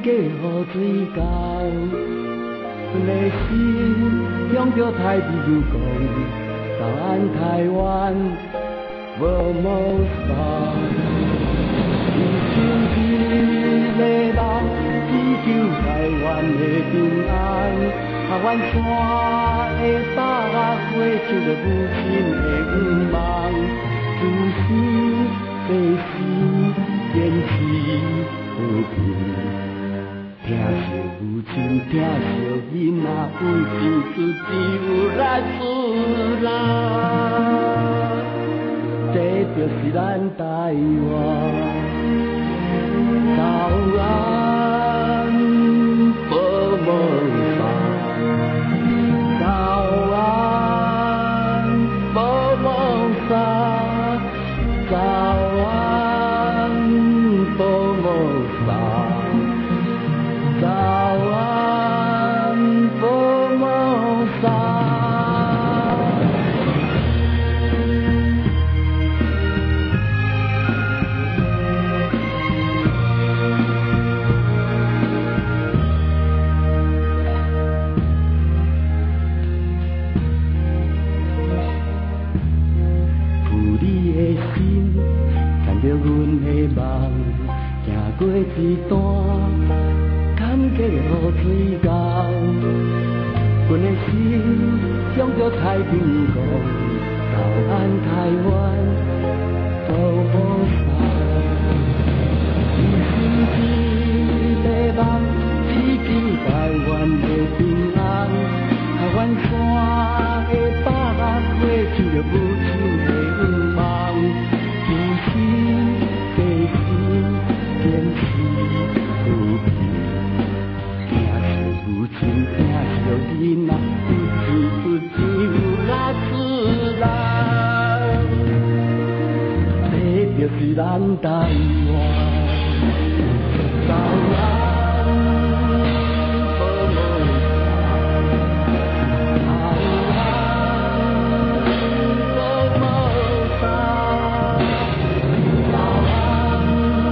嫁予水沟，阮的心向着太平洋讲，咱台湾无谋杀。一生一个人，只求台湾的平安。啊，阮山的百花，唱着母亲的愿望，自私地心坚持和平。疼惜母亲，疼惜囡仔，有钱出钱，有力出力，这就是咱台湾。早安，保梦山。早安，保梦山。早安，保梦山。早安，保梦山。过一段坎坷雨水沟，阮的心向着太平洋讲，早安台湾，保护伞。一心一个梦，只求台湾的平安。台湾山的百花，唱着母亲的愿望，自心地心。坚持和平，疼惜母亲，疼惜囡仔，有钱出钱，有力出力，这就是咱台湾。早安，保梦山。早安，保梦山。早安。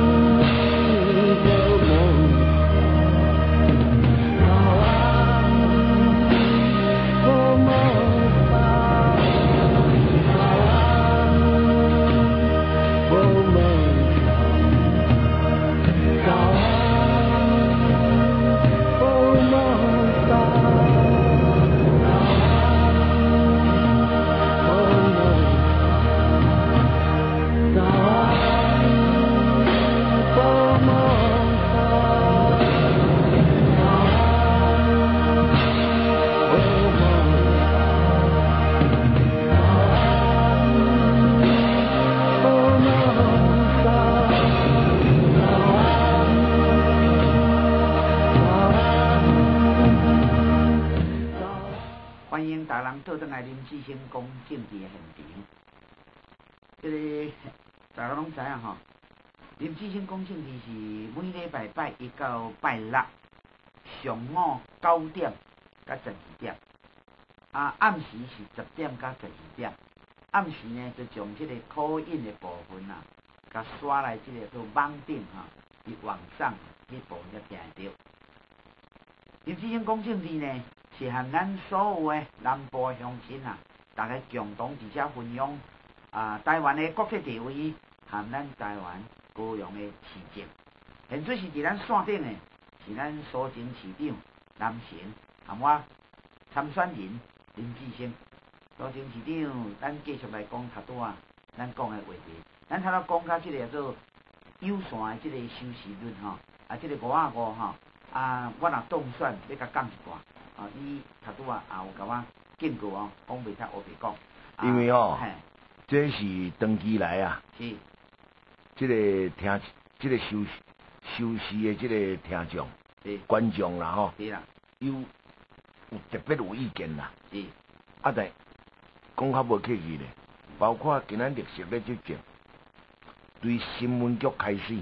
倒转来林志兴讲政治的现场，这个大家拢知影吼。林志兴讲政治是每礼拜拜一到拜六，上午9点到12点，暗时是10点到12点。暗时呢，就将这个口音的部分啊，甲刷来这个做网顶哈，伫网上迄部分才听得到。林志兴讲政治呢，是和咱所有的南部的乡亲啊，大家共同伫遮分享台湾的国际地位和咱台湾高雄的市政。现在是伫咱线顶的，是咱苏城市长南成，和我参选人林志兴。苏城市长，咱继续来讲头拄啊，咱讲的话题。咱头拄讲到即个叫做友善的即个收视率吼，即个5.5吼，我若当选要甲讲一段。你头拄啊有甲我警告哦，讲袂使黑白讲。 因为这是长期来啊， 是， 这个听，这个收视的这个听众、观众啦吼， 是啦， 有特别有意见啦， 是， 但讲较无客气咧，包括今仔历史咧这种，对新闻局开始，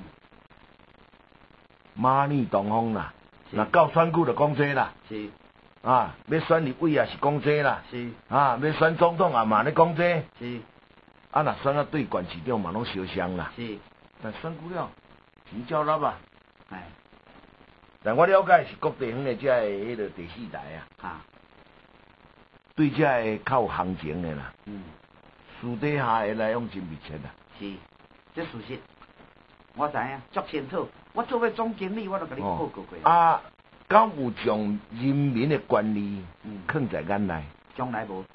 马尼东风啦，那到选举就讲这啦， 是。 要选立委也是讲这啦， 是要选总统也嘛咧讲这， 是若选对县市长嘛拢相像啦， 是， 但选久了钱照纳啊， 但我了解是各地方的这迄个第四台啊，对这个较有行情的啦。私底下的来往真密切啦。 是，这事实，我知影，足清楚。我作为总经理，我都甲你报告过。 啊，敢有将人民的权利放在眼内？ 从来无。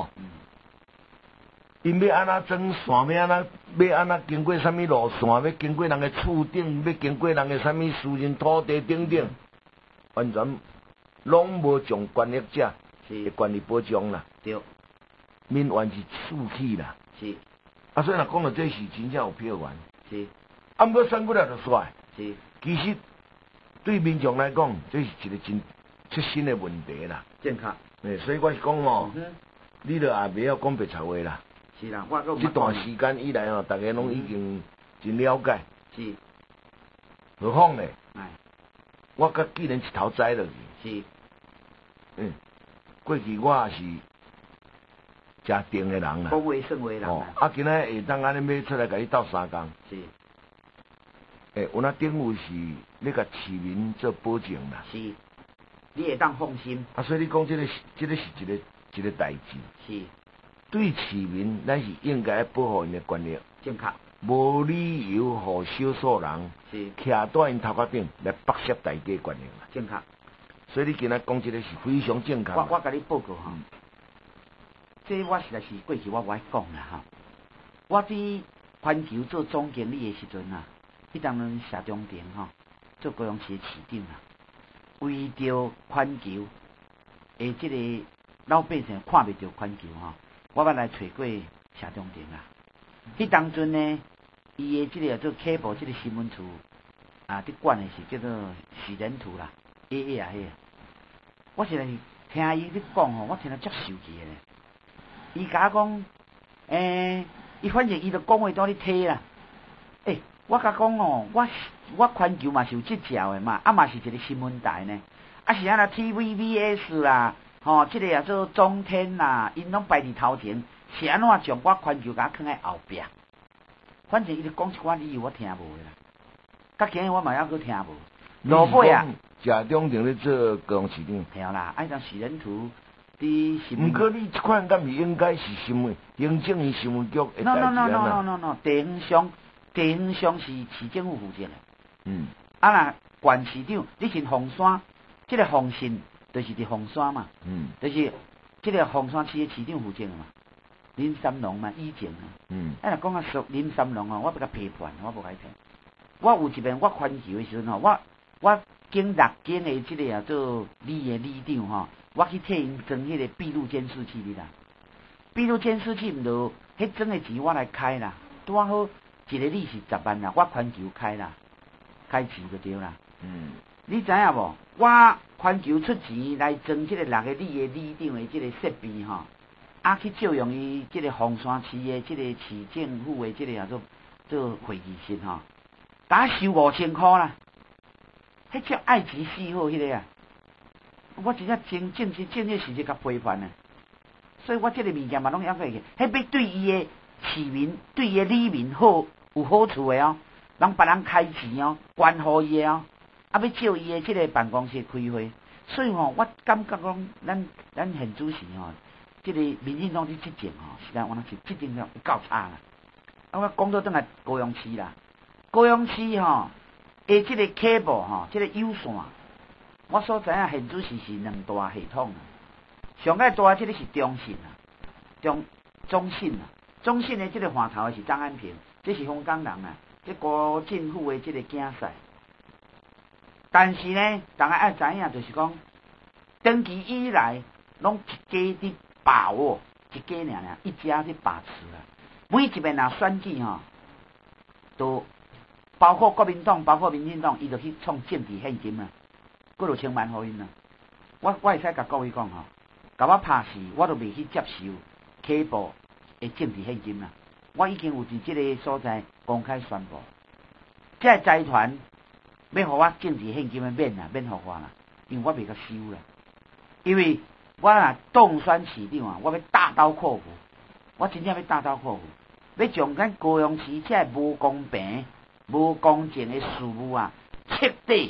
因要安怎装线，要安怎经过什么路线，要经过人的厝顶，要经过人的什么私人土地等等，完全拢无将权力者的权利保障啦。 对， 民怨是竖起啦。 是。 啊，所以若讲到这是真正有票源。 是。 啊，毋过选过来就煞。 是。 其实对民众来讲，这是一个真切身的问题啦。 正确。 所以我是讲吼，你著也袂晓讲白贼话啦。 是啦，我这段时间以来哦，大家拢已经真了解。 是。 何况呢？我甲既然一头栽落去。是。过去我也是真定的人啦。 讲话算话人啊，今仔下当安尼要出来甲你斗3工。 是。 有那政府是要甲市民做保证啦。 是。你会当放心。啊， 所以你讲这个是一个代志。 是。对市民，咱是应该保护因的权利。 正确。 无理由互少数人徛在因头壳顶来剥削大家权利啦。 正确。 所以你今仔讲这个是非常正确。 我甲你报告哈，这我实在是过去我爱讲啦哈。我伫环球做总经理的时阵啊，迄当咱社中庭哈做高雄市的市长啊，为着环球的这个老百姓看袂着环球哈。我捌来找过社中庭啊，迄当阵呢，伊的这个做启部这个新闻处啊，伫管的是叫做喜人图啦，A 啊迄个。我实在是听伊咧讲吼，我听得足受气的咧。伊甲我讲，伊反正伊就讲话当咧体啦。我甲讲哦，我环球嘛是有即条的嘛，啊嘛是一个新闻台呢，啊是安那 TVBS 啦。这个也做中天啦，因拢排伫头前，是安怎将我环球甲放在后壁？反正伊就讲一寡理由，我听无啦。到今日我嘛还阁听无。落尾啊， 社中庭咧做高雄市长。 对啦，按照喜人图伫新闻。 毋过你即款敢是应该是新闻行政院新闻局的代志啊 No， 地方上是市政府负责的。若县市长，你是凤山，这个凤信。就是伫凤山嘛，就是即个凤山市的市长负责嘛，林三龙嘛，以前啊，若讲啊属林三龙哦，我要甲批判，我无甲伊批。我有一遍我环球的时阵吼，我经6间的即个做里长吼，我去替因装迄个闭路监视器哩啦。闭路监视器毋就迄装的钱我来开啦，拄好一个利是10万啦，我环球开啦，开钱就对啦。你知影无？我环球出钱来装即个6个里长的即个设备吼，啊去借用伊即个凤山市的即个市政府的即个做会议室吼，打收5000块啦，迄叫爱钱死好迄个啊！我真正正确是一个批判啊！所以我即个物件嘛拢要过去，迄要对伊的市民、对伊的里民好有好处的哦，让别人开钱哦，关乎伊的哦。啊！要照伊的即个办公室开会，所以吼，我感觉讲，咱县主席吼，即个民进党的执政吼，实在我那是执政上够差啦。啊，我讲到转来高雄市啦，高雄市吼，的即个启部吼，即个有线，我所知影县主席是2大系统啊，上个大即个是中信啊，中信啊，中信的即个换头的是张安平，这是香港人啊，这国政府的即个竞赛。但是呢，大家爱知影，就是讲，长期以来，拢一家伫把握，一家尔，一家伫把持啦。每一遍若选举吼，都包括国民党、包括民进党，伊就去创政治现金啊，几落千万互因啊。我会使甲各位讲吼，甲我拍死，我都未去接受启部的政治现金啦。我已經有伫即個所在公開宣布，即個財團要互我政治現金的免互我啦，因為我未甲收啦。因為我若當選市長啊，我要大刀闊斧，我真正要大刀闊斧，要將咱高雄市即個無公平、無公正的事務啊，徹底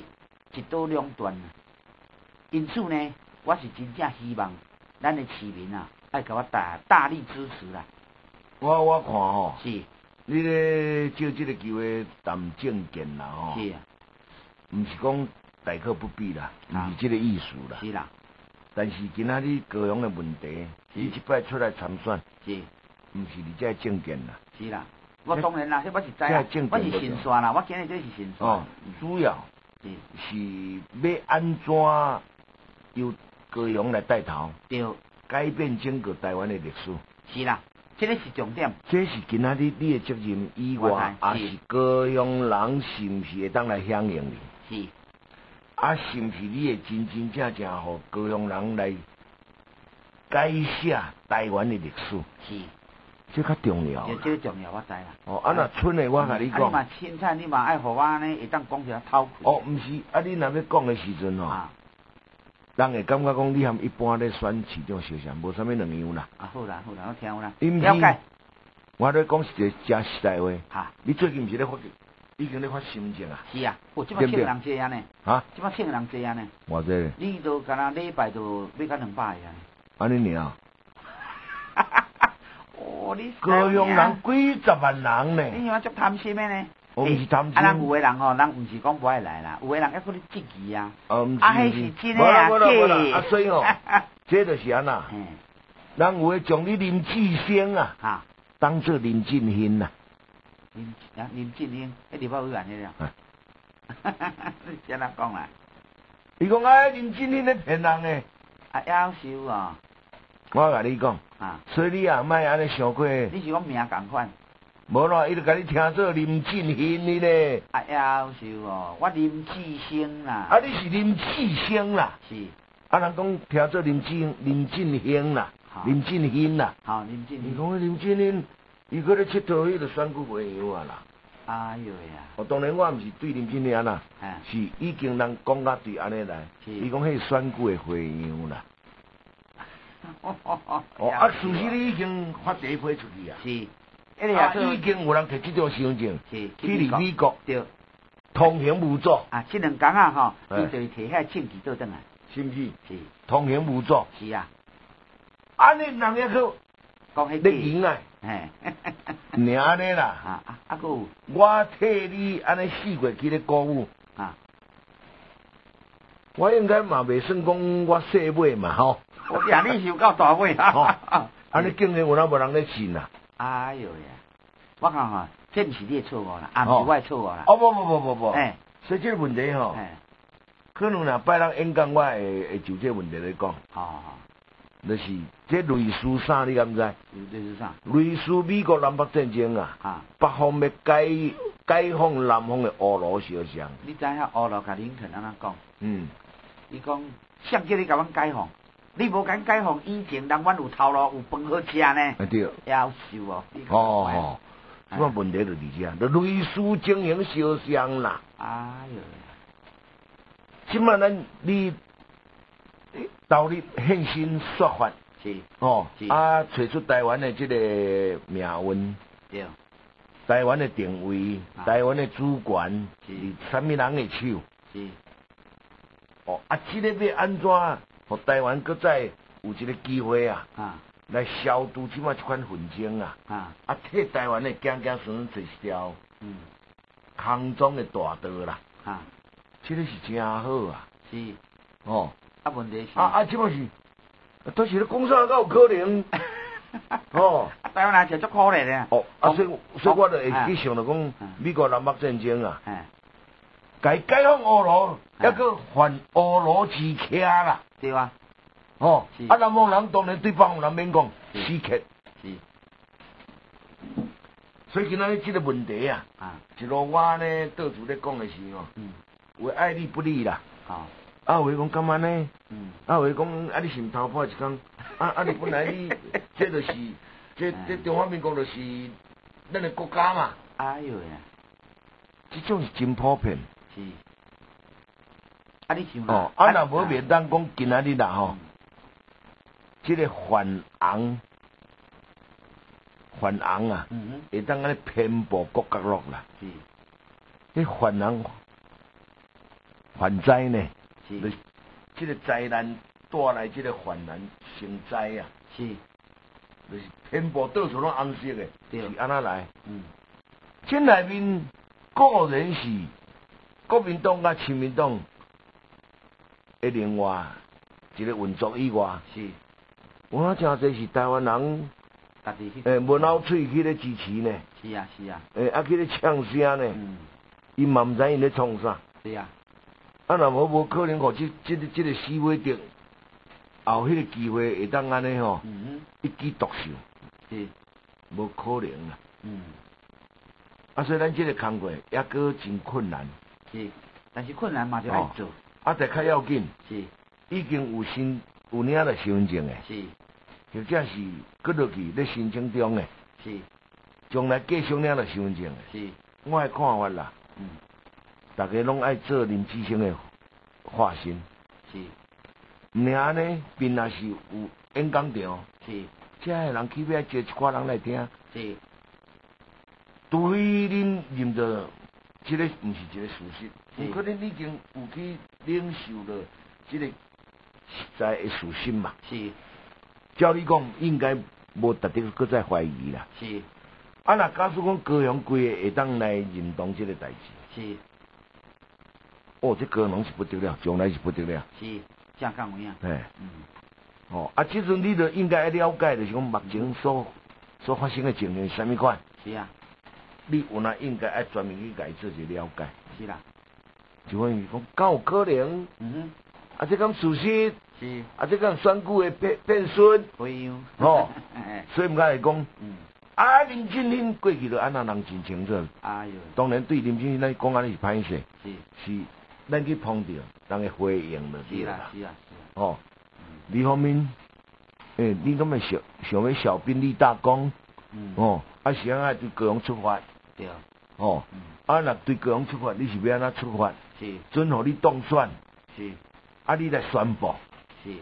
一刀两断。因此呢，我是真正希望咱的市民啊，爱给我大力支持啦。 我看吼， 是， 你咧借这个机会谈政见啦吼， 是啊， 毋是讲大可不必啦，毋是这个意思啦。 是啦， 但是今仔日高雄的问题，你即摆出来参选， 是， 毋是你这政见啦。 是啦，我当然啦，迄我是知啦，我是神算啦，我今日这是神算。 哦，主要是要安怎由高雄来带头， 对， 改变整个台湾的历史。 是啦，这个是重点。 这是今仔日你的责任以外，也是高雄人是毋是会当来响应你？ 是。 啊，是毋是你会真正互高雄人来改写台湾的历史？ 是。 这较重要。 这个重要，我知啦。 哦，啊那剩的我甲你讲。 你嘛凊彩，你嘛爱互我呢，会当讲一下偷窥。 哦，毋是，啊你若要讲的时阵吼，人会感觉讲你和一般咧选市长相像，无啥物两样啦。 啊，好啦，我听有啦。 了解。我咧讲是一个真实在话。 哈。 你最近毋是咧发，已经咧发心情啊？ 是啊，即摆请人济安尼。 啊？ 即摆请人济安尼。 偌济？ 你都敢若礼拜都要到200个安尼。 安尼尔。 哦，你高雄人几十万人呢？ 你像足贪心的呢？ 我毋是贪心。 啊，人有个人吼，人毋是讲不爱来啦，有个人还搁咧积极啊。 毋是。 啊，迄是真诶啊， 假。啊，所以吼，这就是安那。人有诶将你林志升啊，当做林振兴呐。 林振兴，立法委员迄个。你怎样讲啦？ 伊讲啊，林振兴咧骗人诶。 啊，夭寿哦。 我甲你讲。所以你也莫安尼想过。 你是讲名共款？ 无咯，伊就甲你听做林振兴的咧。 啊，夭寿哦，我林志升啦。 啊，你是林志升啦。 是。 啊，人讲听做林振兴啦，林振兴啦。 好，林振兴。 伊讲林振兴，伊搁咧佚佗迄个选举会场啊啦。 哎呦呀！ 哦，当然我毋是对林振兴安啦，是已经人讲甲对安尼来。伊讲迄个选举的会场啦。哦，啊，事实你已经发第一批出去啊。 是。 啊，已经有人摕这张申请去美国， 对， 通行无阻。 啊，这2天啊，吼，伊就摕遐证据倒转来， 是毋是？ 是。 通行无阻。 是啊。 安尼人也去讲迄咧赢啊。 嘿。 尔安尼啦。 啊，佫有。 我替你安尼4月去咧鼓舞。啊。我应该嘛袂算讲我细尾嘛吼。 我呀，你是有够大尾啊！ 安尼竟然有哪无人咧信啊？ 哎呦呀！我看吼，这毋是你的错误啦，也毋是我的错误啦。 哦不，所以这个问题吼，可能若摆人演讲，我会就这个问题来讲。就是这类似啥，你敢知？ 类似啥？ 类似美国南北战争啊，北方要解放南方的俄罗斯像。 你知影俄罗甲林肯安怎讲？伊讲，谁叫你甲阮解放？你无敢解放以前，人阮有头路有饭好食呢。 对。 夭寿哦。 哦，这个问题就伫遮，就类似情形相像啦。 哎呦！ 即摆咱你投入献身说法。 是。 哦。啊，找出台湾的这个命运。 对。 台湾的定位，台湾的主权是啥物人的手？ 是。 哦，啊，这个要安怎？互台湾搁再有一个机会啊，来消除即摆即款纷争啊，替台湾的子孙孙做一条空中的大道啦，这个是真好啊。 是。 哦。 啊，问题是。 即摆是，都是咧讲啥敢有可能？哦。 台湾人是足可怜的。 哦，所以我就会去想着讲，美国南北战争啊，解放俄罗，还搁还俄罗斯客啦。 对啊。 哦。啊，南方人当然对北方人免讲，死客。 是。 所以今仔日这个问题啊，一路我呢到处咧讲的是哦，有爱理不理啦。啊，有讲干嘛呢？啊，有讲啊，你是毋偷跑一工？啊，你本来你这就是这中华民国就是咱的国家嘛。 哎呦呀！ 这种是真普遍。 是。啊，你想哦，啊，若无免当讲今仔日啦吼，这个反红啊，会当安尼遍布各角落啦。 是。 迄旱灾呢， 是， 就是这个灾难带来这个患难成灾啊， 是， 就是天部到处拢红色的， 对是安那来。 嗯， 这内面个人是国民党甲亲民党的另外一个运作以外， 是， 我真侪是台湾人， 家己去。 门口喙去咧支持呢， 是啊，是啊。 去咧唱声呢， 嗯， 伊嘛毋知因咧创啥。 是啊。 若无可能，互这个史伟德后迄个机会会当安尼吼，一举独秀， 是， 无可能啦。 嗯。 所以咱这个工作也搁真困难。 是，但是困难嘛就爱做。 但较要紧。 是。 已经有领了身份证诶。 是。 或者是搁落去咧申请中诶。 是。将来继续领了身份证诶。 是。 我诶看法啦。大家拢爱做林志升诶化身。 是。 毋尔呢，边也是有演讲场。 是。 遮诶人起码招一寡人来听。 是。 除非恁认着，这个毋是一个事实，有可能已经有去领受了这个实在的事实嘛。 是。 照你讲，应该无值得搁再怀疑啦。 是。 若假使讲高雄规个会当来认同这个代志。 是。 这高雄是不得了，将来是不得了。 是，正讲有影。 嘿。即阵你就应该要了解，就是讲目前所发生的情形是啥物款。 是啊。 你有哪应该爱专门去解做一个了解？ 是啦， 就讲伊讲，敢有可能？这敢事实？ 是。 这敢选举的变孙？ 会样。 所以毋该会讲。林俊卿过去就安那人真清楚。 哎呦。 当然对林俊卿咱讲安尼是歹势。 是咱去碰到，人会回应就对啦。 是啊。 另一方面，你敢会想要小兵立大功？是安对高雄出发？ 对。 若对高雄出发，你是要安怎出发？ 是。 准互你当选？ 是。 你来宣布？ 是。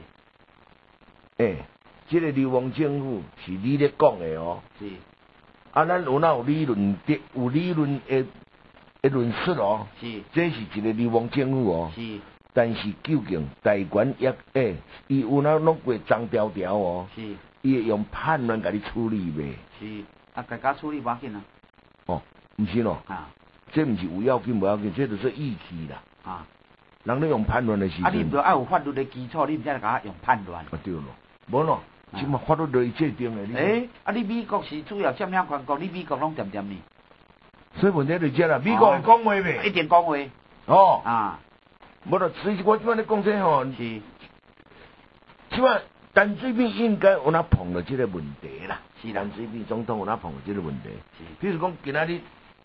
这个流亡政府是你咧讲的哦。 是。 咱有理论的，有理论的论述哦。 是。 这是一个流亡政府哦。 是。 但是究竟台湾伊有哪弄过张条条哦？ 是。 伊会用叛乱甲你处理袂？ 是。家处理无要紧啊。 毋是咯。这毋是有要紧无要紧，这就是义气啦。人咧用叛乱的时阵。 你毋着爱有法律的基础，你毋才甲用叛乱。 对咯，无咯。即嘛法律就是制定的。 你美国是主要占领全国，你美国拢点呢？ 所以问题就这啦，美国会讲话袂？ 一定讲话。 无咯，所以我即摆咧讲这吼。 是。 即摆陈水扁应该有哪碰到这个问题啦。 是啦。 陈水扁总统有哪碰到这个问题？ 是。 比如讲今仔日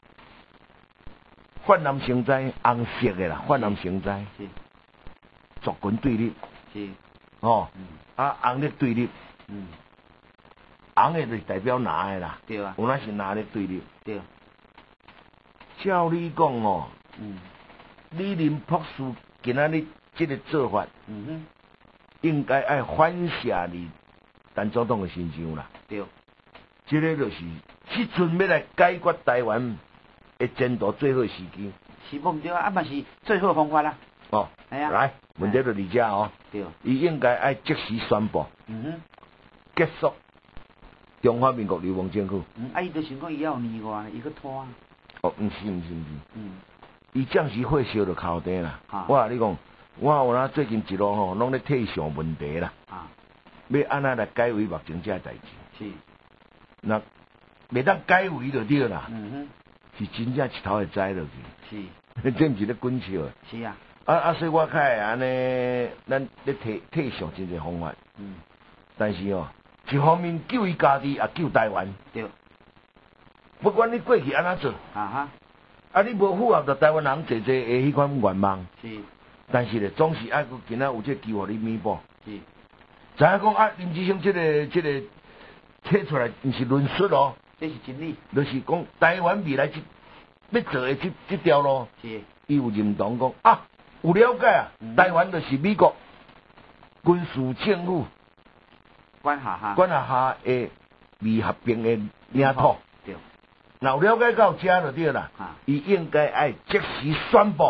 泛滥成灾，红色的啦，泛滥成灾。 是。 族群对立。 是。 红绿对立。红的就是代表蓝的啦。 对啊。 有哪是蓝的对立？ 对。 照你讲李林博士今仔日这个做法，应该爱反射你陈总统的心情啦。 对。 这个就是即阵要来解决台湾的前途最好时机。 是无毋对嘛是最好方法啦。 来，问题就伫遮哦。 对。 伊应该爱即时宣布。结束中华民国流亡政府。 伊就想讲伊要有例外，伊去拖。 毋是。伊暂时火烧就靠底啦。我甲你讲，我有哪最近一路拢咧替想问题啦。要安怎来解围目前这代志？ 是。 那袂当解围就对啦。是真正一头会栽落去。 是。这毋是咧滚笑。 是啊。 所以我较会安尼，咱咧替想真侪方法。但是一方面救伊家己，也救台湾。 对。 不管你过去安怎做。你无符合着台湾人侪的迄款愿望。 是。 但是咧，总是爱今仔有这机会你弥补。 是。 知影讲林志升这个摕出来，毋是论述哦。 这是真理。 就是讲台湾未来要做的这条路。 是。 伊有认同讲有了解台湾就是美国军事政府管辖下的未合并的领土。 对。 若有了解到遮就对啦。伊应该爱即时宣布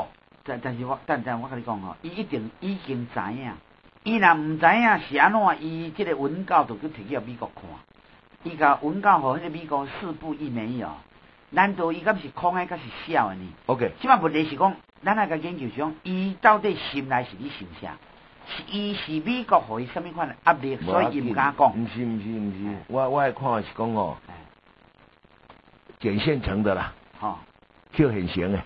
但是我等我甲你讲吼，伊一定已经知影，伊若毋知影是安怎，伊即个文告就去摕去美国看，伊甲文告互迄个美国四不一没有，难道伊敢是空的，敢是笑的呢 ？OK， 即摆问题是讲，咱来甲研究是讲，伊到底心内是咧想啥？是伊是美国互伊什么款的压力，所以伊毋敢讲。 毋是，我爱看的是讲吼，捡现成的啦，捡现成的。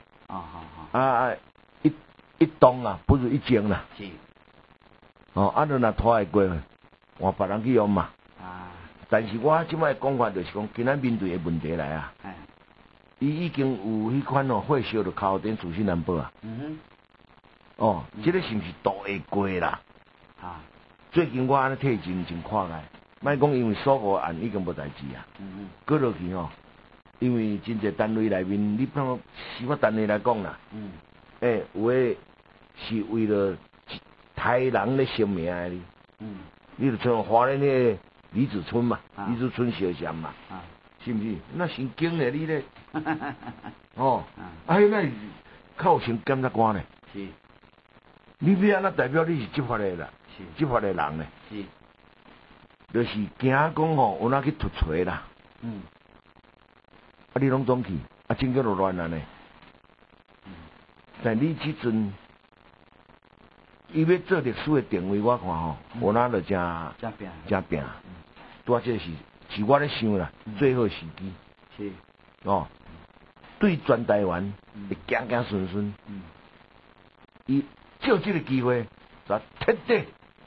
一动啊，不如一静啦。 是。 哦，你若拖会过，换别人去用嘛。但是我即摆讲法就是讲，今仔面对的问题来啊。伊已经有迄款火烧着靠顶自信难保啊。即个是毋是度会过啦？最近我安尼替真看来，莫讲因为所有案已经无代志啊。过落去吼，因为真侪单位内面，你比如司法单位来讲啦。有诶是为了台人咧生命的哩。你就像花莲迄个李子春嘛，李子春小姐嘛，是毋是？那神经咧，你咧。那较有成检察官咧。是。你要安怎代表你是执法的啦？是。执法的人咧。是。就是惊讲吼，有哪去突锤啦。你拢总去，政局就乱安尼。但你即阵，伊要做历史的定位，我看吼，有哪就真拼。拄这是我咧想啦，最好时机。是。对全台湾会行顺顺。伊借这个机会，就彻底。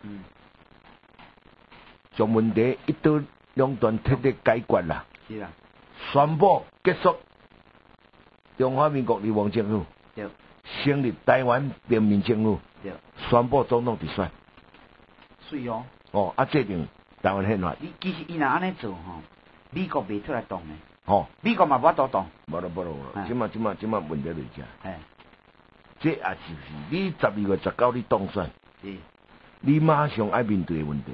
将问题一刀两断，彻底解决啦。是啊。宣布结束中华民国流亡政府。对。成立台湾人民政府，宣布总统直选。 是哦。 制定台湾宪法。 其实伊若安尼做吼，美国袂出来动的。美国嘛无法度动。无咯。即马问题就遮。这也就是你12月19你当选，你马上爱面对的问题。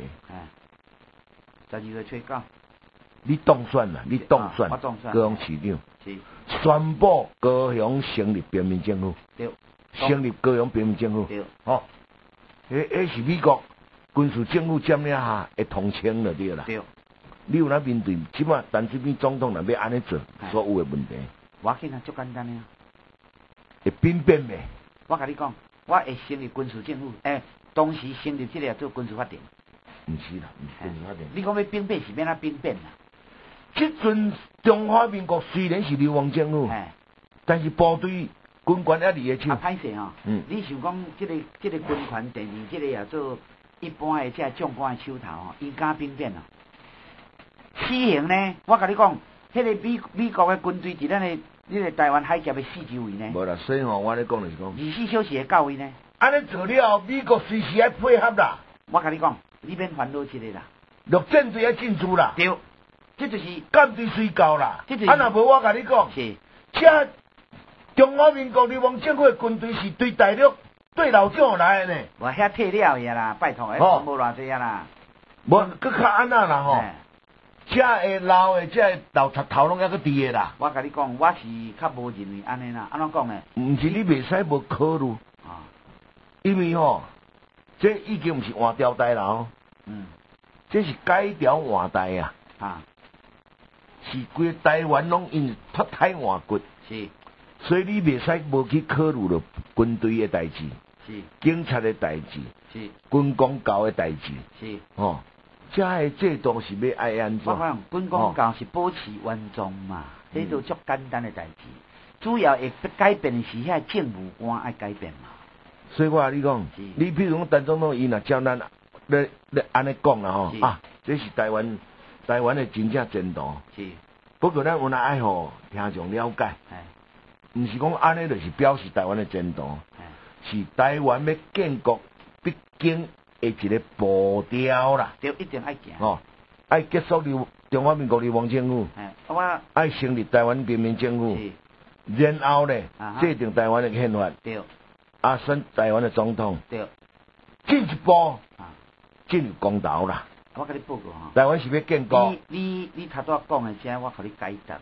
12月初9。 你当选啦， 我当选。 高雄市长。是。宣布高雄成立人民政府。对。成立高雄人民政府。对。迄是美国军事政府占领下会统称了对啦。对。你有哪面对？即马陈水扁总统若要安尼做，所有的问题。 我紧啊，足简单的。 会兵变咩？ 我甲你讲，我会成立军事政府。当时成立这个做军事法庭。 毋是啦，军事法庭。 你讲要兵变是免哪兵变啦？ 即阵中华民国虽然是流亡政府，但是部队军权还伫个手。歹势吼，你想讲这个军权第二，这个也做一般的这将官的手头吼，伊敢兵变啊？死刑呢？我甲你讲，迄个美国的军队伫咱的个台湾海峡的四周围呢。 无啦，所以吼，我咧讲就是讲 ，24小时的到位呢。 安尼做了，美国随时爱配合啦。 我甲你讲，你免烦恼这个啦。 陆战队爱进驻啦。 对。这就是干对睡觉啦，若无我甲你讲，这中华民国流亡政府的军队是对大陆、对老蒋来的呢。 我遐退了呀啦，拜托，迄无偌济啊啦。 无，佮较安那啦吼。这会老的，这会老插头拢还佮伫的啦。 我甲你讲，我是较无认为安尼啦，安怎讲呢？ 毋是你袂使无考虑，因为吼，这已经毋是换朝代啦吼。这是改朝换代啊。是规台湾拢因脱胎换骨，是，所以你袂使无去考虑了军队的代志，是，警察的代志，是，军公教的代志，是，这个制度是要爱安怎？ 我讲军公教是保持原状嘛，这都足简单的代志，主要会改变的是遐政府官爱改变嘛。 所以我跟你讲，你譬如讲陈总统伊若照咱咧安尼讲啦吼，这是台湾的真正前途。是。不过咱有哪爱互听众了解，毋是讲安尼就是表示台湾的前途，是台湾要建国必经的一个步调啦。 对，一定爱行。 爱结束中华民国流亡政府，爱成立台湾人民政府，然后呢制定台湾的宪法，对，选台湾的总统，对，进一步进入公道啦。 我甲你报告哈， 台湾是要建国。 你头拄讲的这，我甲你解答。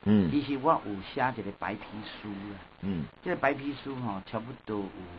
其实我有写一个白皮书啦。这个白皮书吼，差不多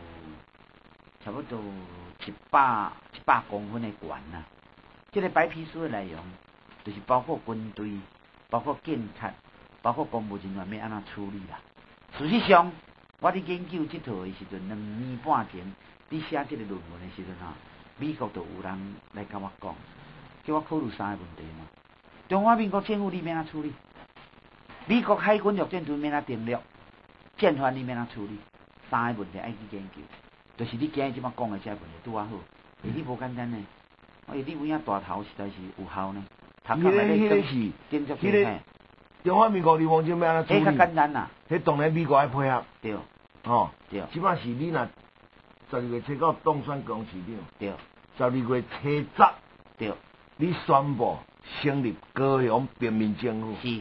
100公分的悬啦。这个白皮书的内容，就是包括军队、包括警察、包括公务人员要安怎处理啦。事实上，我伫研究这套的时阵，2年半前，伫写这个论文的时阵吼，美国就有人来甲我讲，叫我考虑3个问题嘛。中华民国政府你要安怎处理？美国海军陆战队要安怎定律？战犯你要安怎处理？3个问题爱去研究，就是你今日即摆讲的这个问题拄啊好，而你无简单呢。你有影大头实在是有效呢。 迄个是，迄个中华民国流亡者要安怎处理？ 迄较简单啦。 迄当然美国爱配合。 对。 哦。 对。 即摆是你若12月初9当选高雄市长。 对。 12月初10。 对。 你宣布成立高雄平民政府。 是。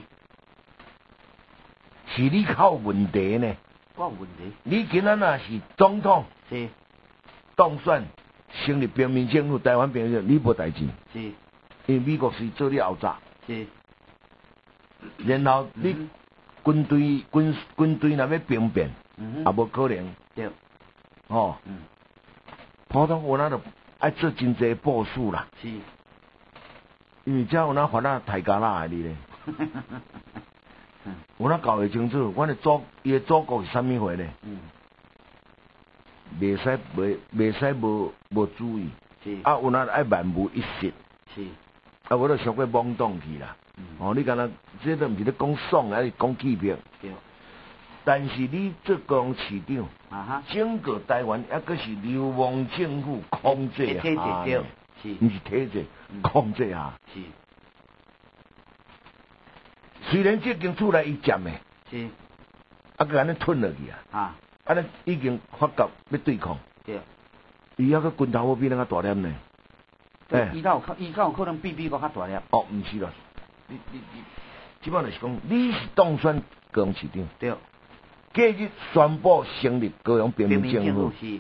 是你靠问题呢？ 我有问题。 你今仔若是总统。 是。 当选成立平民政府，台湾平民政府，你无代志。 是。 因为美国是做你后闸。 是。 然后你军队若要兵变，也无可能。 对。 哦。普通有咱就爱做真济部署啦。 是。 因为遮有咱法律大家啦的你咧。有咱搞会清楚，阮的伊的祖国是啥物货咧？袂使无注意。 是。 啊，有咱爱万无一失。 是。 啊，无就上过懵懂去啦。哦，你敢若这都毋是咧讲爽，还是讲欺骗？ 对。 但是你做高雄市长，整个台湾还阁是流亡政府控制下， 是， 毋是体制控制下。 是。 虽然这间厝内伊占的， 是， 啊，佮安尼吞落去啊，安尼已经发觉要对抗， 对， 伊还佮拳头要比咱较大粒呢， 伊敢有可能比美国较大粒？ 哦，毋是啦，你，基本就是讲，你是当选高雄市长， 对， 隔日宣布成立高雄平民政府， 是，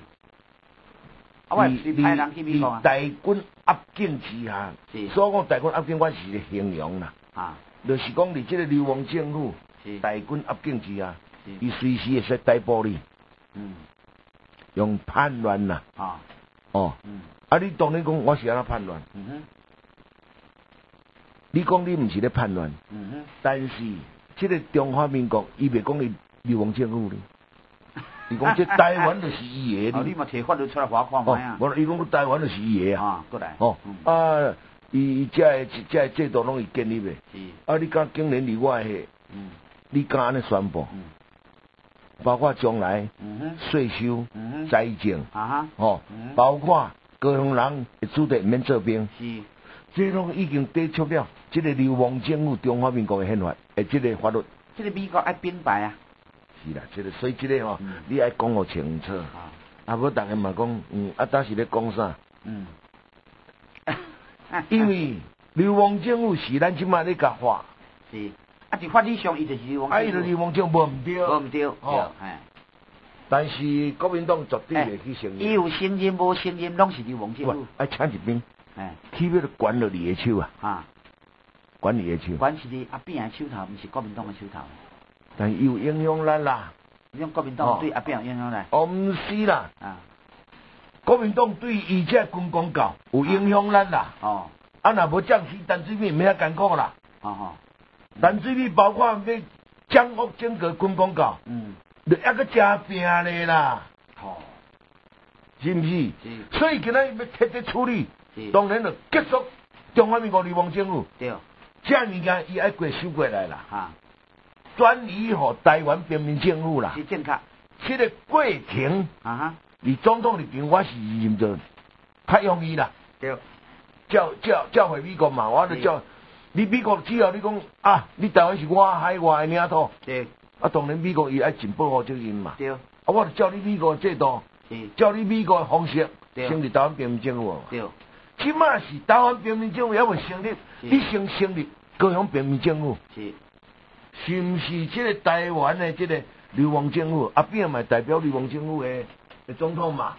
你台军压境之下，所讲台军压境，我是形容啦。就是讲，你这个流亡政府，台军压境之下，伊随时会使逮捕你，用叛乱啦，你当然讲我是安怎叛乱，你讲你毋是咧叛乱，但是这个中华民国，伊袂讲你流亡政府咧，伊讲这台湾就是伊的， 你嘛摕法律出来划看卖啊？ 无，伊讲台湾就是伊的啊，过来， 伊这制度拢伊建立的，你敢竟然离我的，你敢安尼宣布？包括将来税收、财政，包括高雄人会注定免做兵，这拢已经抵触了这个流亡政府中华民国的宪法，这个法律。 这个美国爱编排啊。 是啦，这个所以这个你爱讲互清楚，无大家嘛讲，当时咧讲啥？因为流亡政府是咱即摆咧甲发， 是，伫法律上伊就是流亡政府。 伊就流亡政府无毋对， 无毋对， 但是国民党绝对会去承认。 伊有承认无承认，拢是流亡政府。 爱请一兵，起码管了你的手啊，管你的手。 管是你阿扁的手头，毋是国民党的手头。 但是有影响咱啦。 你讲国民党对阿扁有影响咱？ 毋是啦。国民党对伊这军公教有影响咱啦。若无降息，陈水扁免遐艰苦啦。陈水扁包括要掌握整个军公教，就还阁真拼咧啦。是毋是？所以今仔要彻底处理，当然就结束中华民国流亡政府。 对。 这物件伊爱过收过来啦。转移予台湾平民政府啦。 是正确。 这个过程。你总统里边，我是认做太容易啦。 对。 叫回美国嘛，我就叫你美国只要你讲你台湾是我海外的领土。 对。 当然美国伊爱尽保护责任嘛。 对。 我就照你美国制度，照你美国的方式，成立台湾平民政府。 对。 即马是台湾平民政府还未成立，你先成立高雄平民政府。是毋是这个台湾的这个流亡政府？阿扁嘛代表流亡政府的总统嘛？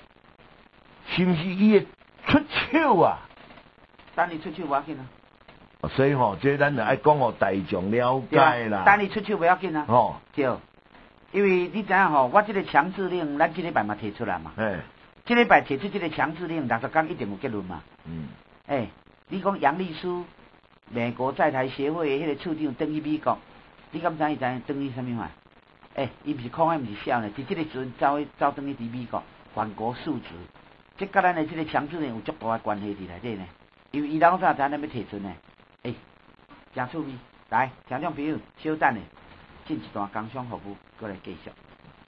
是毋是伊的出手啊？ 等你出手我要紧啊！ 所以吼，这咱就爱讲互大众了解啦。 等你出手不要紧啊。 吼， 对，因为你知影吼，我这个强制令，咱这礼拜嘛提出来嘛。这礼拜提出这个强制令，60天一定有结论嘛。你讲杨丽书，美国在台协会的迄个处长登去美国，你敢知伊登去什么话？伊毋是空，毋是笑呢，伫这个时阵走登去伫美国反国述职，这甲咱的这个强制令有足大的关系伫内底呢。因为伊老早咱那要提出呢，真趣味。来，听众朋友，稍等咧，进一段工商服务，过来继续。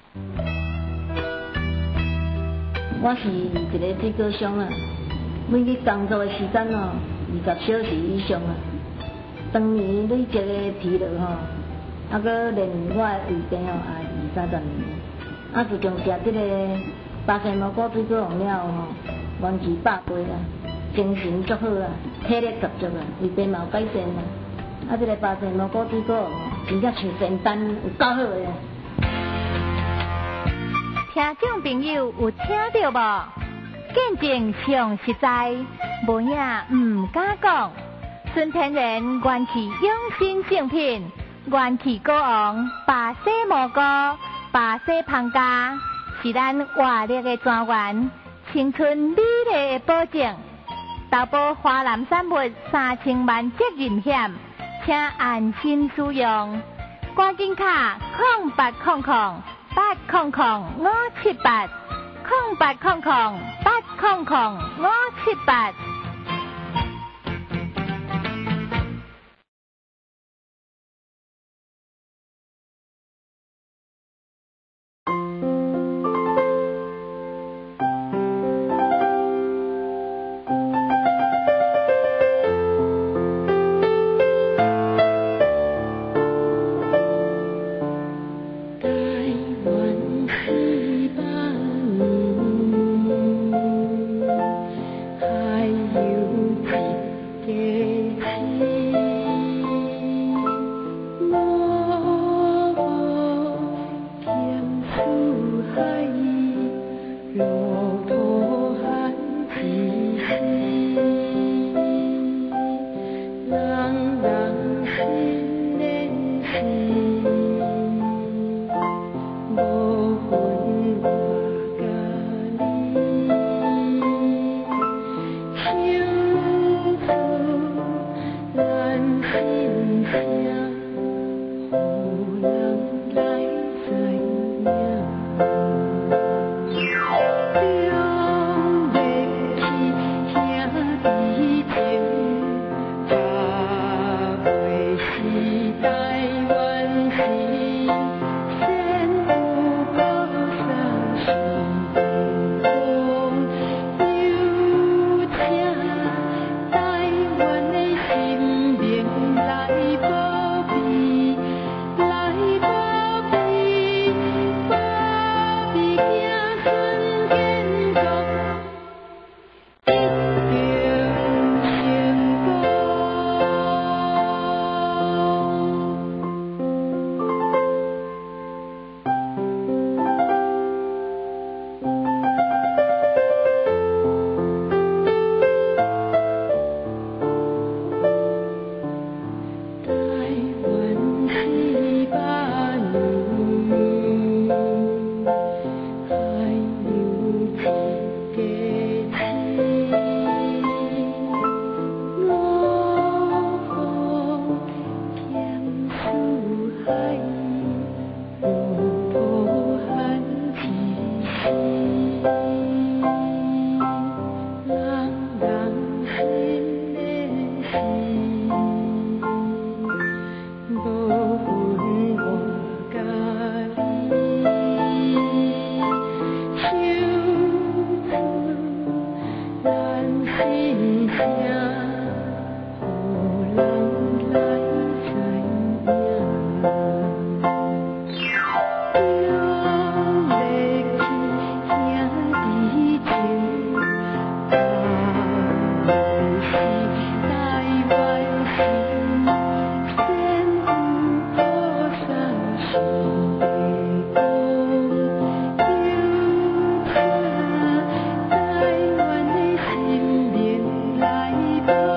我是一个水果商啊，每日工作的时间20小时以上啊，当年累积的疲劳啊，搁连我的胃病也20-30年。自从食这个巴西蘑菇水果用了元气100倍啊，精神足好啊，体力十足啊，胃病嘛有改善啊。这个巴西蘑菇水果真正像仙丹，有够好的啊！ 听众朋友有听到无？见证上实在，无影唔敢讲。纯天然元气养生圣品，元气果王巴西蘑菇、巴西胖加，是咱活力的泉源，青春美丽的保证。投保华南产物3000万责任险，请安心使用。赶紧卡0800-578-0800-578。 来吧。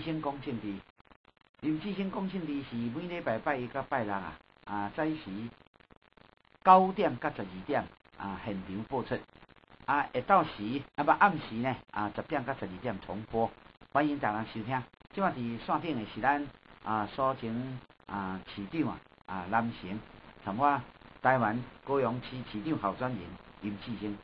生公庆地，林志兴公庆地是每礼拜拜一到拜六早时9点到12点现场播出，下昼时暗时呢10点到12点重播，欢迎大家收听。即摆伫线顶的是咱所前市长南城，同我台湾高雄市市长候选人林志兴。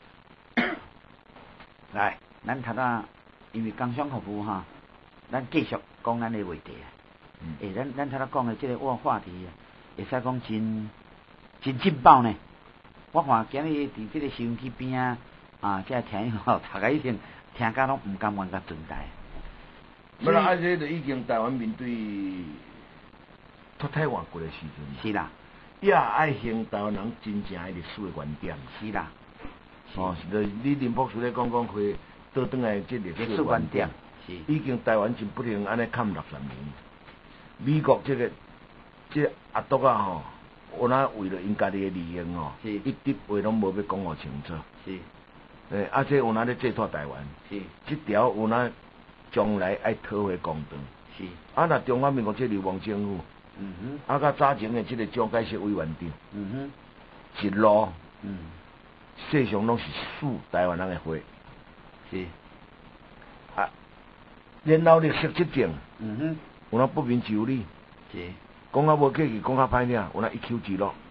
来，咱头仔因为工商服务咱继续讲咱的话题咱头仔讲的这个话题会使讲真劲爆呢。我看今日伫这个收音机边这听友大家一定听甲拢唔甘愿甲存在。 不啦，这就已经台湾面对脱胎换骨的时阵。 是啦， 也爱向台湾人真正的历史的原点。 是啦。 是你林博士咧讲会倒转来这历史的原点。 是。 已经台湾真不能安尼砍60年。美国这阿独有哪为了因家己的利益是一直话拢无要讲互清楚。 是。 这有哪咧制托台湾？ 是。 这条有哪将来爱讨回公道？ 是。 若中华民国这流亡政府，甲早前的这个蒋介石委员长，一路，世上拢是输台湾人的货。 是。 然后历史执政，有哪不明就里？ 是。 讲无客气，讲歹听，有哪一丘之貉？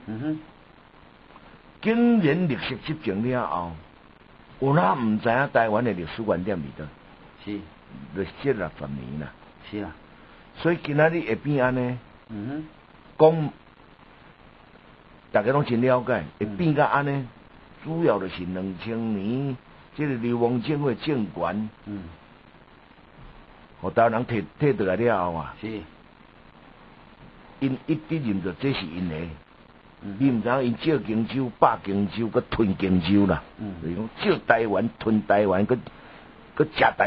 竟然历史执政了后，有哪唔知影台湾的历史原点伫倒？ 是。 就这60年啦。 是啦。 所以今仔日会变安尼，讲大家拢真了解，会变甲安尼，主要就是2000年这个流亡政府的政权，互台湾人摕倒来了后是。 因一直认着这是因的，你唔知影因借荆州、霸荆州、佮吞荆州啦，就是讲借台湾、吞台湾，佮食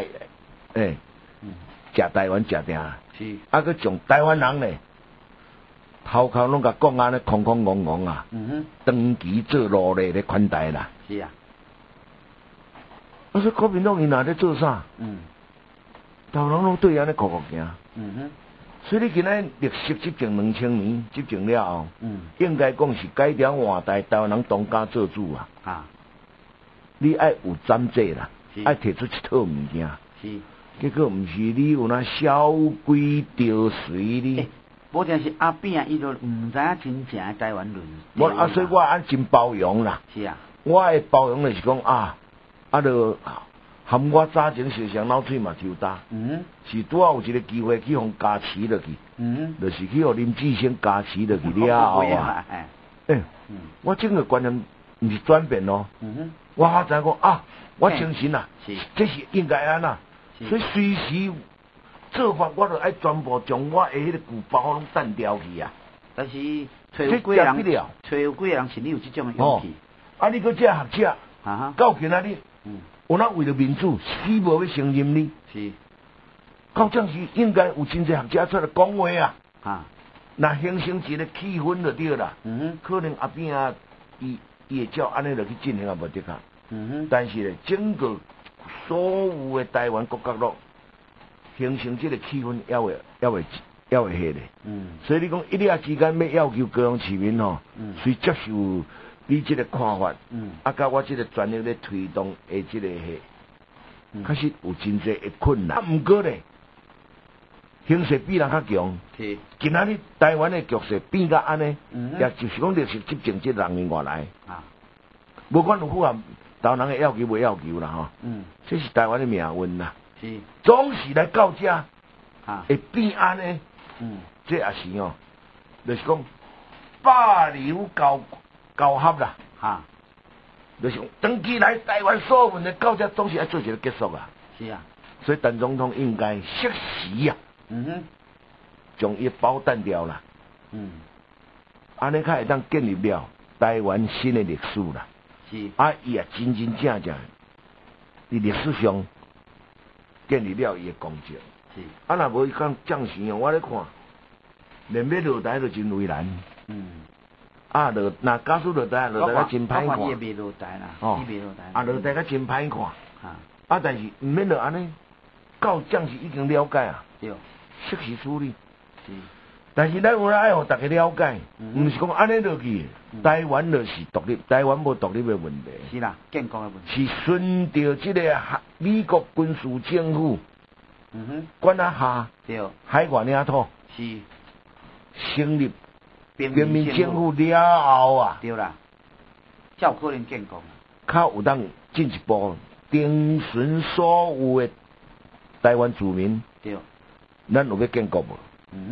食台湾食定， 是。 佮从台湾人呢，头壳拢甲讲安尼空空怣怣长期做奴隶咧款待啦。 是啊。 所以国民党因若咧做啥？台湾人拢对安尼酷行。所以你今仔历史执政2000年执政了后，应该讲是改朝换代，台湾人当家做主你爱有斩制啦，爱提出一套物件。 是。 结果毋是你有那小鬼着随你。 无定是阿扁伊就毋知影真正的台湾人。 所以我安真包容啦。 是啊。我的包容就是讲就含我早前小上脑喙嘛抽大，是拄好有一个机会去互加持落去，就是去互林志兴加持落去了后我整个观念毋是转变咯，我知讲我相信啦，这是应该安啦，所以随时做法我就爱全部将我的迄个旧包拢单掉去啊。 但是找有几个人是你有这种的勇气。 你搁这学者，到今仔日。有哪为了民主死无要承认你？ 是。 到这时应该有真侪学者出来讲话那形成一个气氛就对啦。可能阿扁伊会照安尼落去进行无得卡。但是咧，整个所有的台湾各角落形成这个气氛，也会迄咧。所以你讲一夜之间要求高雄市民随接受。你这个看法，甲我这个专业咧推动的这个确实有真侪的困难。毋过咧，形势比人较强。是。今仔日台湾的局势变甲安尼，也就是讲历史执政这6年外来，无管有符合台湾人的要求无要求啦这是台湾的命运啦。是。总是来到这，会变安尼，这也是就是讲霸流交合啦，就是长期来台湾所有的到这总是要做一个结束啊。是啊，所以陈总统应该适时将伊包单掉啦。安尼才会当建立了台湾新的历史啦。是，伊也真真正正伫历史上建立了伊的功绩。是，若无伊讲将士我咧看，连要落台都真为难。那假使落台较真歹看。伊未落台啦，伊未落台。落台较真歹看。但是毋免落安尼， 到将是已经了解啊， 对， 适时处理。 是， 但是咱有爱互大家了解，毋是讲安尼落去，台湾就是独立，台湾无独立的问题。 是啦，建国的问题。 是顺着这个美国军事政府管辖下， 对， 海外领土是成立人民政府了后啊， 对啦，才有可能建国。 较有当进一步征询所有的台湾居民， 对， 咱有要建国无？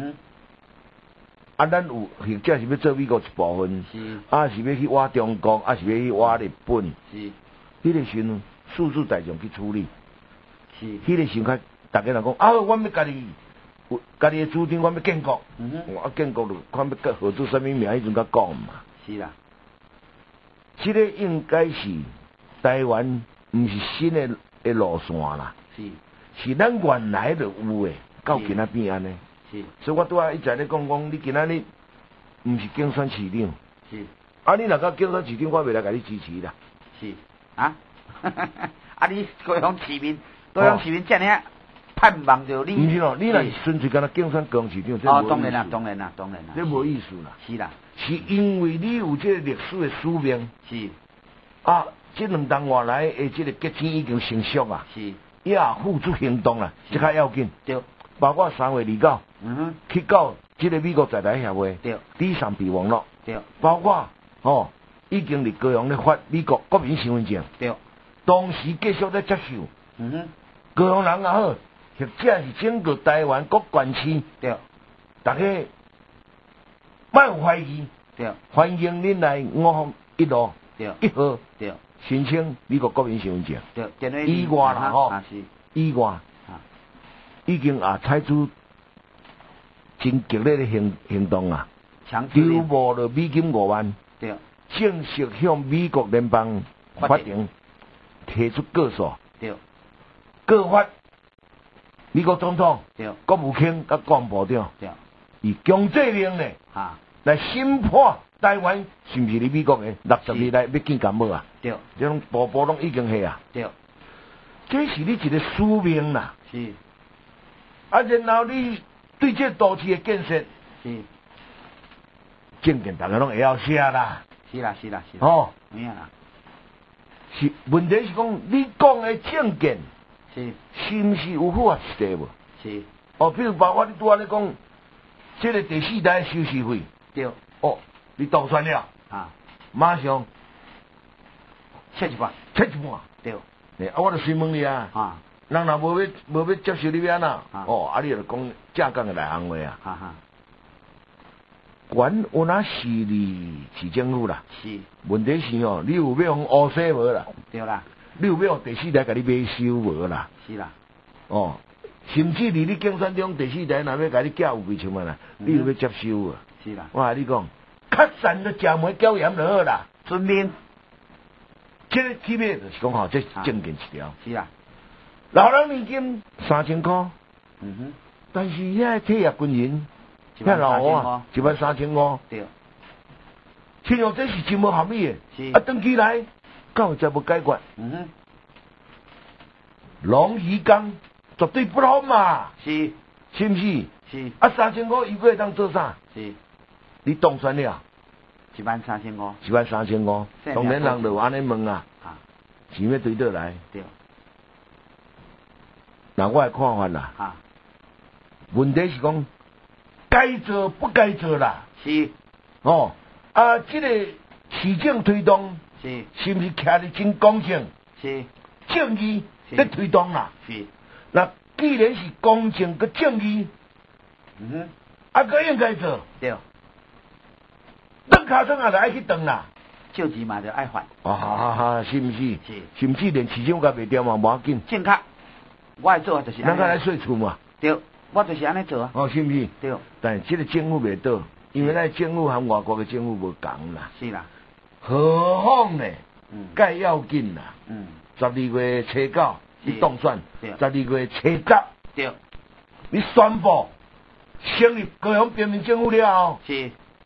啊，咱有或者是要做美国一部分， 是， 啊是要去挖中国，啊是要去挖日本， 是， 迄个时阵诉诸大众去处理， 是， 迄个时候大家人讲啊，我要家己的主张，我要建国，我建国就看要号出什么名，迄阵甲讲嘛。 是啦， 这个应该是台湾，毋是新的路线啦，是咱原来就有诶，到今仔变安尼。 是， 所以我拄仔一直咧讲，你今仔日毋是竞选市长， 是， 啊你若甲竞选市长，我袂来甲你支持啦。 是，啊，啊你高雄市民遮尔盼望着你。 毋是咯，你若是纯粹敢若竞选高雄市长， 哦，当然啦，当然啦，当然啦， 这无意思啦。 是啦， 是因为你有这个历史的使命。 是， 啊，这2冬外来的这个决心已经成熟啊。 是， 也付诸行动啦，这较要紧。 对。 包括3月29，去到这个美国在台协会， 对， 第3批网络， 对， 包括已经伫高雄咧发美国国民身份证， 对， 同时继续咧接受，高雄人也好，或者是整个台湾各县市， 对， 大家莫有怀疑， 对， 欢迎恁来5方1路对 1號， 对， 申請美國國民身份證， 對， 以外啦是， 以外。已經採取真激烈的行動啊！招募了美金5萬， 對， 正式向美國聯邦法庭提出告訴， 對， 告發美國總統、 對， 國務卿甲國防部長， 對， 以強制令呢來審判台灣是毋是你美國嘅60年來要見干冇啊？ 對， 這種步步攏已經係啊！ 對， 這是你一個使命啦。 是。 啊，然後你對這都市的建設， 是， 證件大家攏會曉寫啦。 是啦，是啦，是。 哦， 咩啦？ 是問題是講你講的證件是毋是有符合實際無？ 是。 哦，比如包括你拄仔咧講，這個第4代收視費。 對。 哦，你當選了。 啊。 馬上切一半。 對。啊，我就詢問你啊。啊。人若無要接受你要安怎？哦，啊，你就講正講嘅內行話啊。哈哈。管有哪是你市政府啦？是。問題是哦，你有要互烏西無啦？對啦。你有要第4代甲你買收無啦？是啦。哦，甚至你競選中第4代若要甲你寄有幾千萬啦，你有要接收啊？是啦。我甲你講，較善就食梅椒鹽就好啦。遵命。這個起碼就是講吼，這證件一條。是啦。老人年金3000塊，但是遐退役軍人，遐老啊，13500。對。親像這是真無合理嘅。是。啊，長期來，到才無解決。龍魚工絕對不好嘛。是。是毋是？是。啊，3000塊伊要當做啥？是。你當選了？13500。13500。當然人就安尼問啊。錢要對倒來。對。那我的看法啦，問題是講該做不該做啦。是。哦，啊，這個市政推動是毋是徛得真公正？是。正義在推動啦。是。那既然是公正佮正義，啊，佮應該做。對。轉卡轉也就愛去轉啦。照字嘛就愛還。啊，是毋是？是。甚至連市長甲袂掉嘛，無要緊。正確。我愛做就是安尼。咱來說厝嘛。對，我就是安尼做啊。哦，是毋是？對。但係這個政府袂倒，因為咱政府和外國嘅政府無共啦。是啦。何況呢？該要緊啦。12月初9你當選，12月初10。對。你宣布成立高雄人民政府了後。是。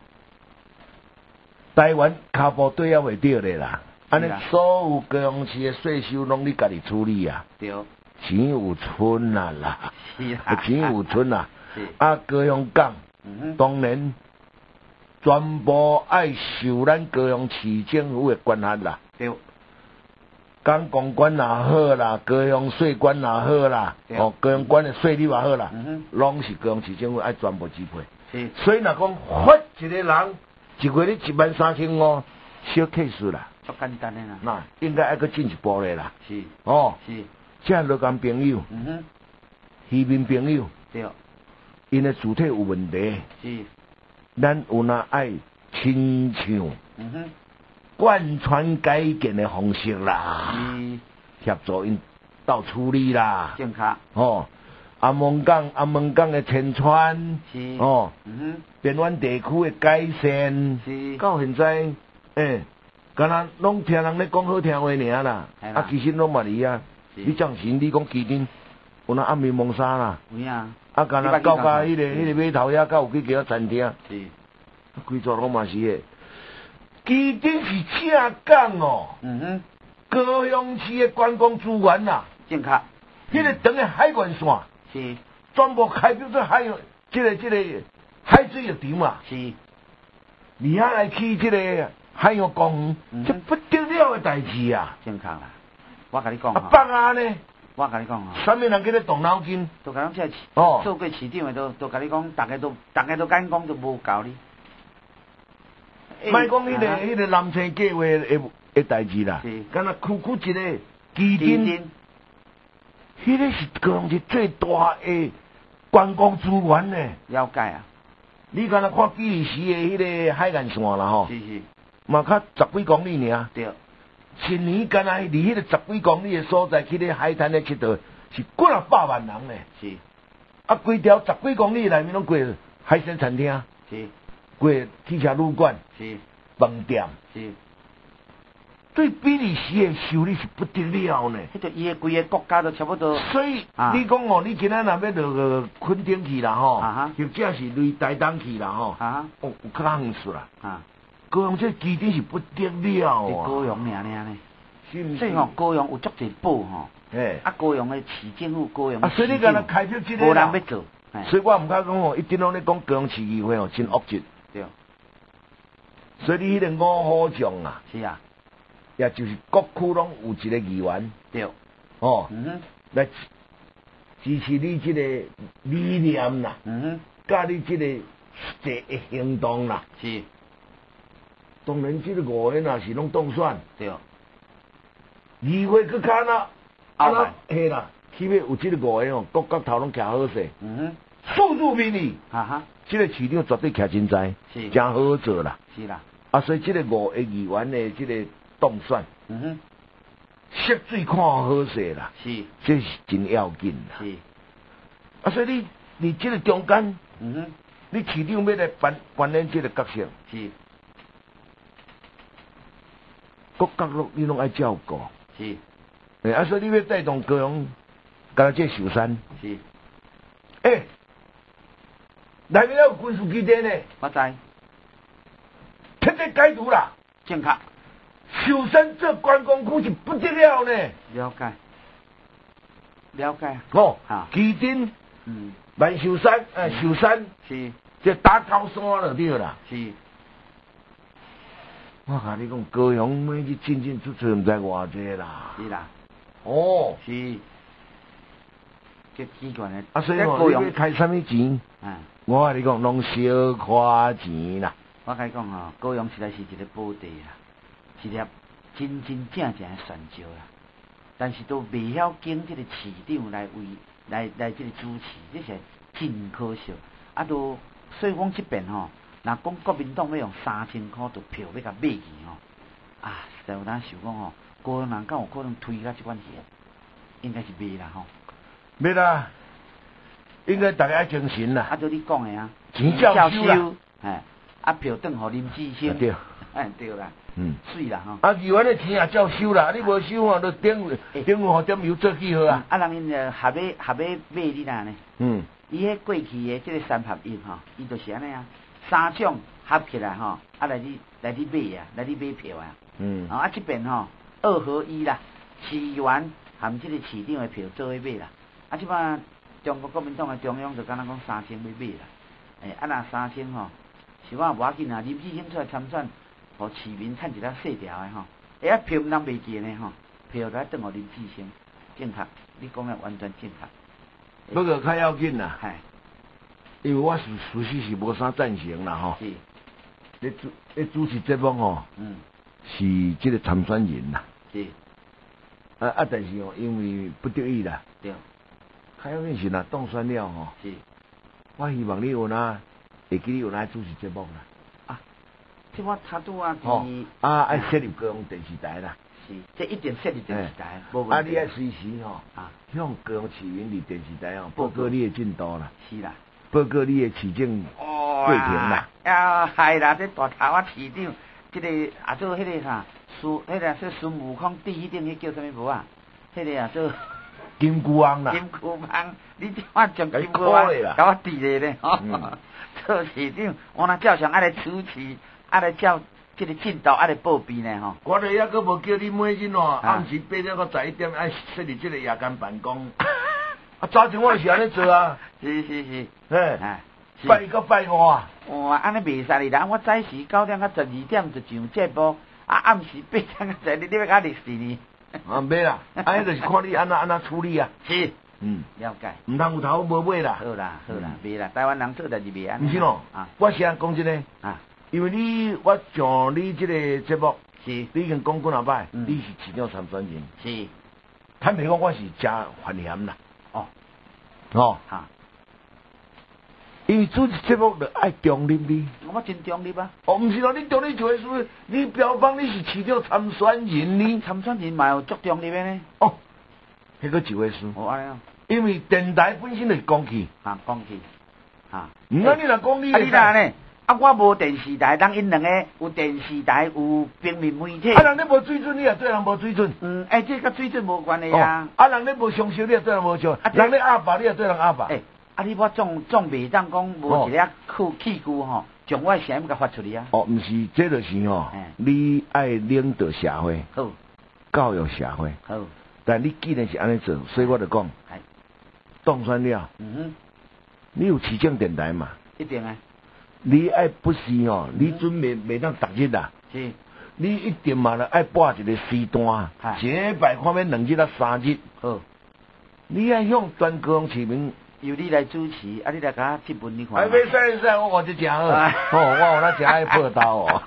台灣腳步對也袂着咧啦。安尼所有高雄市嘅稅收攏你家己處理啊。對。 钱有村啦， 是啦， 钱有村啦。 是啊，高雄港，当然全部爱受咱高雄市政府的管辖啦。 对。 港公馆也好啦，高雄税关也好啦，哦，高雄馆的税率也好啦，拢是高雄市政府爱全部支配。 是。 所以若讲罚一个人一个月13500，小 case 啦。 足简单的啦。 那应该爱搁进一步的啦。 是。 哦。 是。 这劳工朋友，渔民朋友， 对。 因的主体有问题， 是。 咱有哪爱亲像，贯穿改建的方式啦，协助因到处理啦。 正确。 哦，安门港的迁川， 是。 哦，边远地区的改善， 是。 到现在，敢若拢听人咧讲好听话尔啦，啊，其实拢嘛哩啊。你将时你讲基丁，有哪暗暝蒙沙啦？ 有啊。 啊，敢若到甲迄个码头遐，甲有几家餐厅。 是。 规座拢嘛是诶。基丁是正港哦。高雄市诶观光资源啦。 正确。 迄个长诶海岸线。 是。 全部开辟做海洋，这个海水浴场嘛。 是。 而遐来去这个海洋公园，这不得了诶代志啊。 正确啦。我甲你讲啊，北岸呢？ 我甲你讲啥物人叫咧动脑筋？ 都甲咱这做过市长诶，都甲你讲，大家都敢讲都无够你。 莫讲迄个南城计划诶代志啦，敢若区一个基金，迄个是高雄市最大诶观光资源呢。 了解啊。 你敢若看比利时诶迄个海岸线啦吼， 是是， 嘛较10几公里尔。 对。 一年敢若离迄个10几公里诶所在去咧海滩咧佚佗，是几啊百万人呢。 是。 啊，规条10几公里内面拢过海鲜餐厅。 是。 过汽车旅馆。 是。 饭店。 是。 对比利时诶收入是不得了呢。 迄个伊诶规个国家都差不多。 所以你讲哦，你今仔若要落个垦丁去啦吼，或者是类台东去啦吼，有较远数啦。高雄这基地是不得了啊！ 高雄尔呢， 所以吼高雄有足侪宝吼，啊高雄的市政府高雄， 所以你敢若开辟这个， 无人要做， 所以我唔敢讲吼，一定拢咧讲高雄市议会吼真恶质， 对， 所以你迄个5好奖啊， 是啊， 也就是各区拢有一个议员， 对， 哦，来支持你这个理念啦，甲你这个实际的行动啦， 是。 当然，这个5个若是拢当选， 对。 议会去看啦，嘿啦，起码有这个5个哦，各角头拢徛好势，诉诸民意，这个市长绝对徛真在，真好做啦， 是啦， 啊，所以这个5个议员的这个当选，色水看好势啦， 是， 这是真要紧啦， 是， 啊，所以你这个中间，你市长要来扮演这个角色， 是。 各角落你拢爱照顾， 是， 啊，所以你要带动高雄，甲这寿山， 是， 内面有军事基地呢， 我知， 彻底改图啦， 正确， 寿山这观光区是不得了呢， 了解，了解， 哦，基丁，万寿山，寿山， 是， 这打高山就对啦， 是。 我甲你讲，高雄每日进进出出，毋知偌济啦。 是啦。 哦。 是。这机关的。 啊，所以你要开什么钱？我甲你讲，拢小花钱啦。 我甲你讲吼，高雄实在是一个宝地啊，一粒真真正正的泉州啦。但是都未晓经这个市长来这个主持，这是真可惜。啊，都所以讲这边吼。若讲国民党要用3000块的票要甲买去吼，啊，实在有当想讲吼，高雄人敢有可能推到这款事？应该是未啦吼。未啦，应该大家爱精神啦。 啊，就你讲的啊， 钱照收啦， 啊票等互林志升。 对， 对啦，水啦吼。 啊，议员的钱也照收啦，你无收吼，就顶互点油做记号啊。 啊，人因合要买你啦呢。伊迄过去的这个3合1吼，伊就是安尼啊。3种合起来吼，啊来你买啊，来你买票啊。啊这边吼2合1啦，市员含即个市长的票做伙买啦。啊，即摆中国国民党的中央就敢若讲3000要买啦。啊若3000吼，是我无要紧啊，林志兴出来参选，互市民趁一粒细条的吼。票毋通袂见的吼，票就要转互林志兴，正确，你讲的完全正确。 不过较要紧啦， 嗨， 因为我事实是无啥赞成啦吼。 是。 咧主持节目吼，是即个参选人啦。 是。但是吼，因为不得已啦。 对。 较要紧是若当选了吼。 是。 我希望你有哪会记你有哪主持节目啦。 即我他拄啊伫爱设立高雄电视台啦。 是，这一定设立电视台，无问题。 你爱随时吼，向高雄市民伫电视台吼报告你的进度啦。 是啦。 报告你的市政过程啦。 系啦，这大头啊市长，即个也做迄个啥，迄个说孙悟空第一定迄叫啥物无啊？迄个也做金箍翁啦。 金箍翁，你即摆将金箍翁甲我伫咧咧，做市长，我若照常爱来主持。来照这个进度，来报备呢吼。 我哋还阁无叫你每日哦，暗时8点到11点爱设立这个夜间办公。早前我是安尼做啊。 是。 拜一到拜五啊。 哇，安尼袂使哩啦！我早时9点到12点就上节目，暗时8点到12点，你要甲历史呢？ 袂啦，安尼就是看你安怎处理啊。 是。了解。 唔通有头无尾啦。 好啦，袂啦，台湾人做代志袂安尼。 唔是咯，我是安讲真诶。因为我上你这个节目， 是， 你已经讲过两摆，你是市长参选人， 是， 坦白讲，我是真烦嫌啦。因为主持节目就爱中立你。 我真中立啊。 唔是咯，你中立就会说，你标榜你是市长参选人呢？ 参选人嘛有足中立的呢。 迄个一回事。 安尼。 因为电台本身就是公器。 公器。 唔那你若讲你。 你哪呢？我无电视台，人因两个有电视台，有平面媒体。 人咧无水准，你也做人无水准。 这甲水准无关系啊。 人咧无上修，你也做人无上。人咧阿爸，你也做人阿爸。 你我总袂当讲无一个器具吼，将我声音甲发出去啊。 毋是，这就是吼，你爱领导社会， 好， 教育社会， 好。 但你既然是安尼做，所以我就讲，当选了，你有市政电台嘛？ 一定啊。 你爱不是哦，你准袂当逐日啦。 是。 你一定嘛爱拨一个时段，一个礼拜看免2日到3日。 好。 你爱向全高雄市民。 由你来主持，你来甲我提问你看。 袂使，我活得真好。我有那真爱报道哦。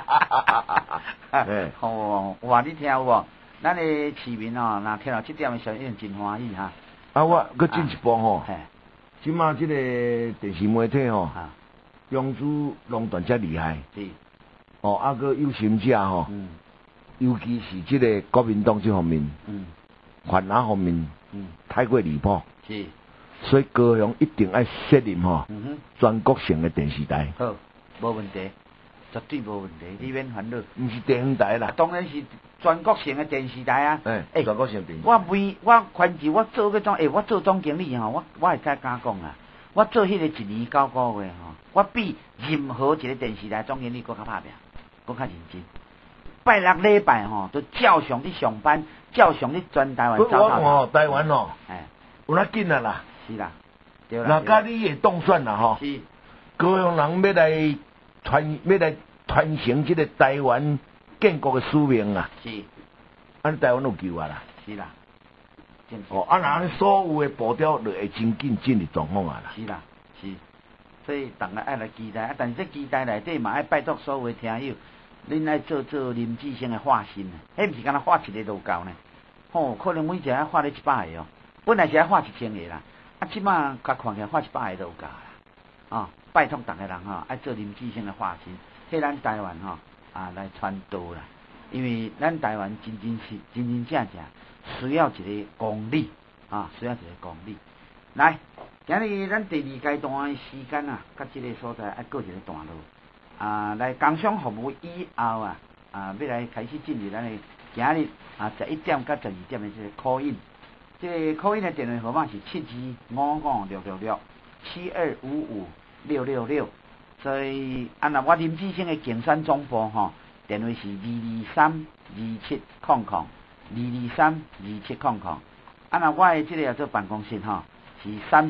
话你听有无？咱的市民哦，若听到这点的消息，真欢喜哈。 我搁进一步吼，即马这个电视媒体吼。用处垄断遮厉害， 是， 个有心者吼，尤其是这个国民党这方面，反哪方面，太过离谱， 是， 所以高雄一定要设立吼，全国性的电视台， 好，无问题，绝对无问题，你免烦恼， 唔是电视台啦， 当然是全国性的电视台啊， 全国性电视， 我环志我做迄种，我做总经理吼，我会敢讲啊。我做迄个1年9个月吼，我比任何一个电视台总经理搁较拍拼，搁较认真。拜6礼拜吼，都照常去上班，照常去全台湾走走。 我台湾哦，有那紧啊啦。 是啦，对啦。 那家你会当选啦吼。 是。 高雄人要来传承这个台湾建国的使命啊。 是。 安台湾有救啊啦。 是啦。 那所有的步调就会真紧进入状况啊啦。 是啦，是，所以大家爱来期待，但是这期待内底嘛爱拜托所有的听友，恁爱做林志升的化身啊，迄毋是敢若化一个就够呢，可能每一个要化咧100个哦，本来是要化1000个啦，即马甲看起来化100个就够啦，拜托大家人爱做林志升的化身，替咱台湾来传道啦，因为咱台湾真正需要一个公理需要一个公理。来，今日咱第2阶段的时间甲这个所在爱过一个段落来工商服务以后要来开始进入咱的今日11点到12点的这个call in，这个call in的电话号码是72556666，所以若我林志升的竞选总部电话是2232700。 2232700。啊，那我的这个做办公室吼，是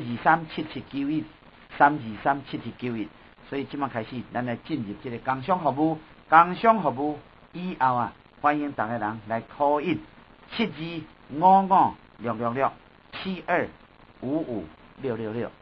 3237791，3237791。所以即马开始，咱来进入这个工商服务。工商服务以后啊，欢迎大家人来 call in 72556667255666。